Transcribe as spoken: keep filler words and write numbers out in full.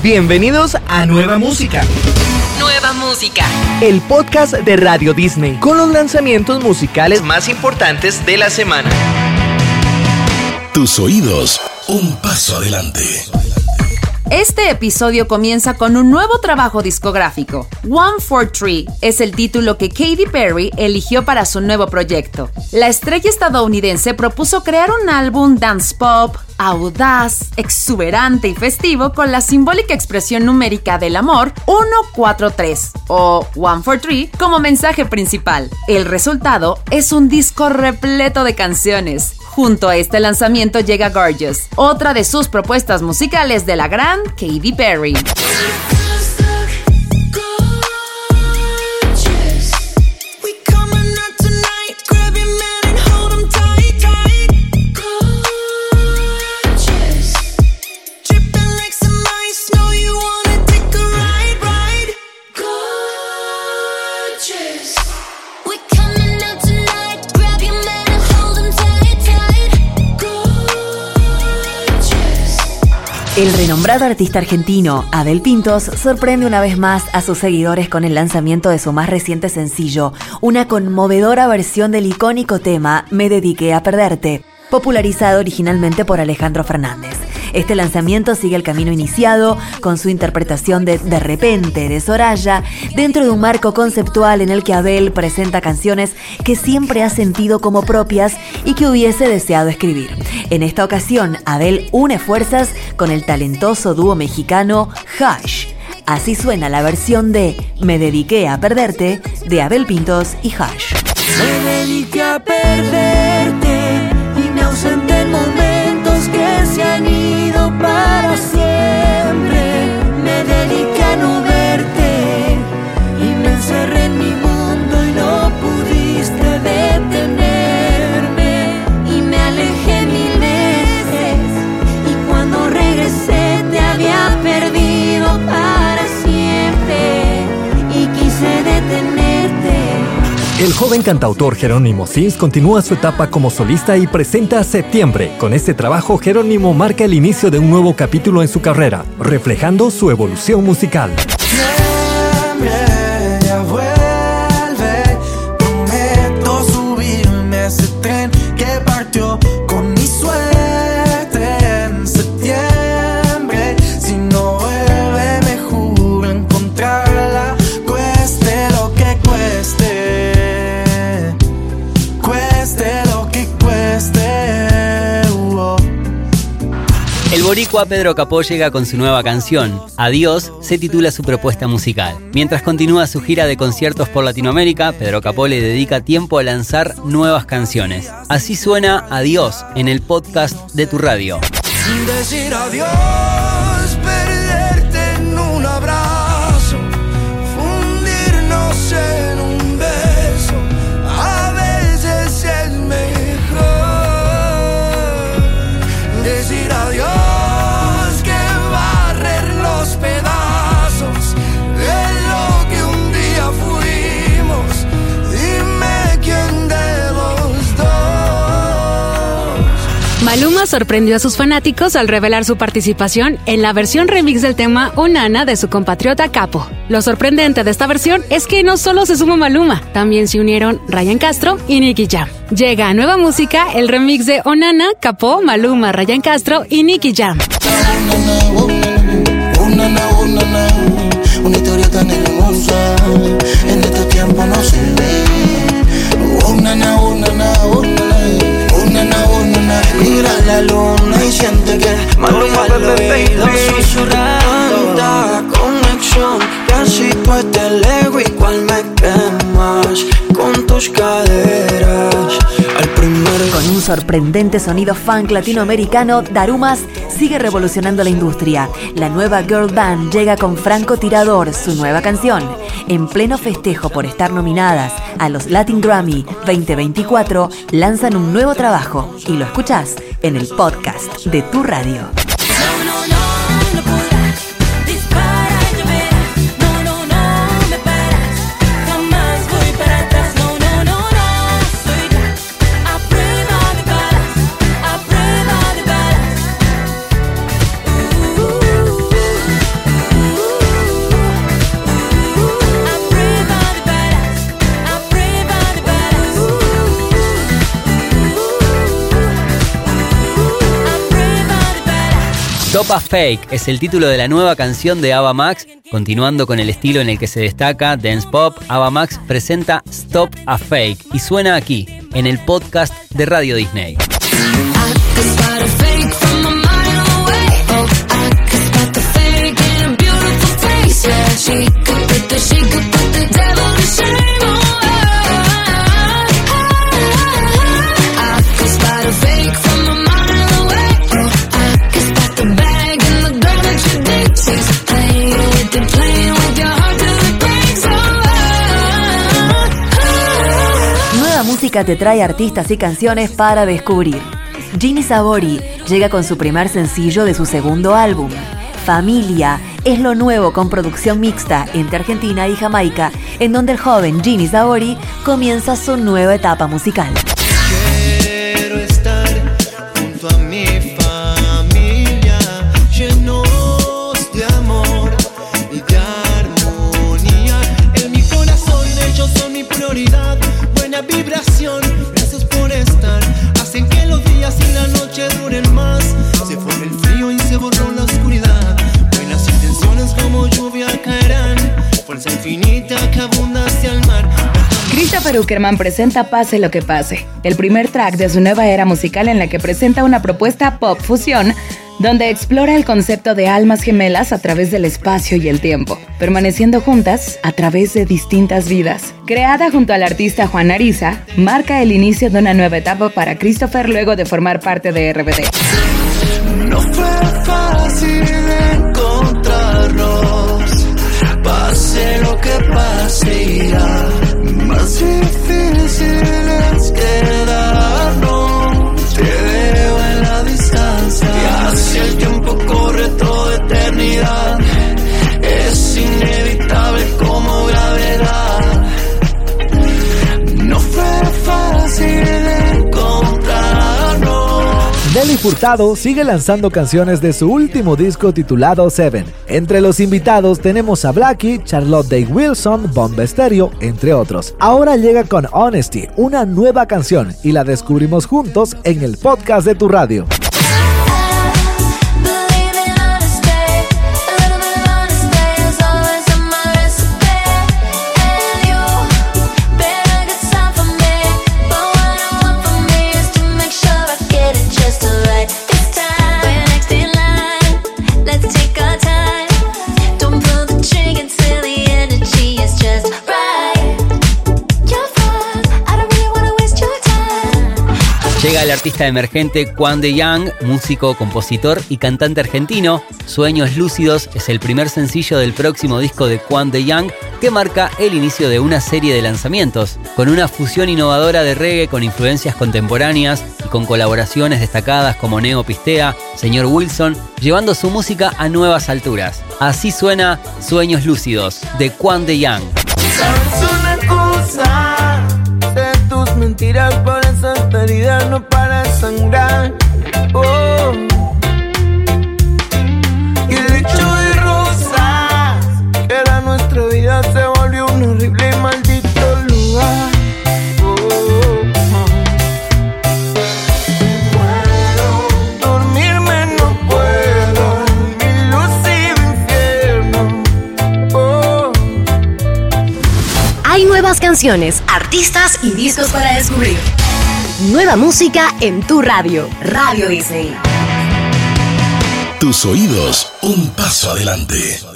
Bienvenidos a Nueva Música. Nueva Música. El podcast de Radio Disney con los lanzamientos musicales más importantes de la semana. Tus oídos, un paso adelante. Este episodio comienza con un nuevo trabajo discográfico. One for Three es el título que Katy Perry eligió para su nuevo proyecto. La estrella estadounidense propuso crear un álbum dance pop, audaz, exuberante y festivo con la simbólica expresión numérica del amor uno cuatro tres o One for Three como mensaje principal. El resultado es un disco repleto de canciones. Junto a este lanzamiento llega Gorgeous, otra de sus propuestas musicales de la gran Katy Perry. El renombrado artista argentino Abel Pintos sorprende una vez más a sus seguidores con el lanzamiento de su más reciente sencillo, una conmovedora versión del icónico tema Me dediqué a perderte, popularizado originalmente por Alejandro Fernández. Este lanzamiento sigue el camino iniciado con su interpretación de De repente de Soraya, dentro de un marco conceptual en el que Abel presenta canciones que siempre ha sentido como propias y que hubiese deseado escribir. En esta ocasión, Abel une fuerzas con el talentoso dúo mexicano Hash. Así suena la versión de Me dediqué a perderte de Abel Pintos y Hash. Me dediqué a perderte y me ausenté en momentos que se han ido para siempre. Me dediqué a no verte y me encerré en mi mundo y no pudiste detenerme. Y me alejé mil veces y cuando regresé te había perdido para siempre y quise detenerte. El joven cantautor Jerónimo Sins continúa su etapa como solista y presenta Septiembre. Con este trabajo, Jerónimo marca el inicio de un nuevo capítulo en su carrera, reflejando su evolución musical. Septiembre ya vuelve, prometo subirme a ese tren que partió con mi suerte en septiembre. Si no vuelve, me juro encontrarla, cueste lo que cueste. El boricua Pedro Capó llega con su nueva canción. Adiós se titula su propuesta musical. Mientras continúa su gira de conciertos por Latinoamérica, Pedro Capó le dedica tiempo a lanzar nuevas canciones. Así suena Adiós en el podcast de Tu Radio. Sin decir adiós, perderte en un abrazo, fundirnos en un beso, a veces es mejor decir adiós. Maluma sorprendió a sus fanáticos al revelar su participación en la versión remix del tema Oh Nana de su compatriota Capo. Lo sorprendente de esta versión es que no solo se sumó Maluma, también se unieron Ryan Castro y Nicky Jam. Llega a Nueva Música el remix de Oh Nana, Capo, Maluma, Ryan Castro y Nicky Jam. Oh nana, oh nana, una historia tan hermosa, en este tiempo no se ve. Oh nana, oh nana, oh nana, oh nana, oh nana, mira la luna y siente que Maluma al oído susurrando. Tanta conexión que así tú estés lejos igual me quemas con tus caderas. Al primer Con un sorprendente sonido funk latinoamericano, Darumas sigue revolucionando la industria. La nueva girl band llega con Franco Tirador, su nueva canción. En pleno festejo por estar nominadas a los Latin Grammy veinte veinticuatro, lanzan un nuevo trabajo y lo escuchás en el podcast de Tu Radio. Stop a Fake es el título de la nueva canción de Ava Max. Continuando con el estilo en el que se destaca Dance Pop, Ava Max presenta Stop a Fake y suena aquí, en el podcast de Radio Disney. Música te trae artistas y canciones para descubrir. Ginny Sabori llega con su primer sencillo de su segundo álbum. Familia es lo nuevo con producción mixta entre Argentina y Jamaica, en donde el joven Ginny Sabori comienza su nueva etapa musical. Quiero estar junto a mi familia, llenos de amor y de armonía. En mi corazón ellos son mi prioridad. Buena vibración, gracias por estar. Hacen que los días y la noche duren más. Se fue el frío y se borró la oscuridad. Buenas intenciones como lluvia caerán. Fuerza infinita que abunda hacia el mar. Christopher Uckerman presenta Pase lo que pase, el primer track de su nueva era musical en la que presenta una propuesta pop fusión donde explora el concepto de almas gemelas a través del espacio y el tiempo, permaneciendo juntas a través de distintas vidas. Creada junto al artista Juan Ariza, marca el inicio de una nueva etapa para Christopher luego de formar parte de R B D. No fue fácil encontrarnos, pase lo que pase irá. Más difícil es quedarnos, te veo en la distancia. Y así el tiempo corre toda eternidad, es inevitable como gravedad. No fue fácil encontrarnos. Nelly Furtado sigue lanzando canciones de su último disco titulado Seven. Entre los invitados tenemos a Blackie, Charlotte Day Wilson, Bomba Estéreo, entre otros. Ahora llega con Honesty, una nueva canción, y la descubrimos juntos en el podcast de Tu Radio. Llega el artista emergente Quan De Young, músico, compositor y cantante argentino. Sueños Lúcidos es el primer sencillo del próximo disco de Quan De Young, que marca el inicio de una serie de lanzamientos, con una fusión innovadora de reggae con influencias contemporáneas y con colaboraciones destacadas como Neo Pistea, Señor Wilson, llevando su música a nuevas alturas. Así suena Sueños Lúcidos, de Quan De Young. ¿Sabes una cosa? De tus mentiras, por esa herida no para de sangrar. Oh. Y el hecho de rosas, que era nuestra vida, se volvió un horrible y maldito lugar. Oh. Puedo dormirme, no puedo, en mi lúcido infierno. Oh. Hay nuevas canciones, artistas y discos para descubrir. Nueva música en tu radio, Radio Disney. Tus oídos, un paso adelante.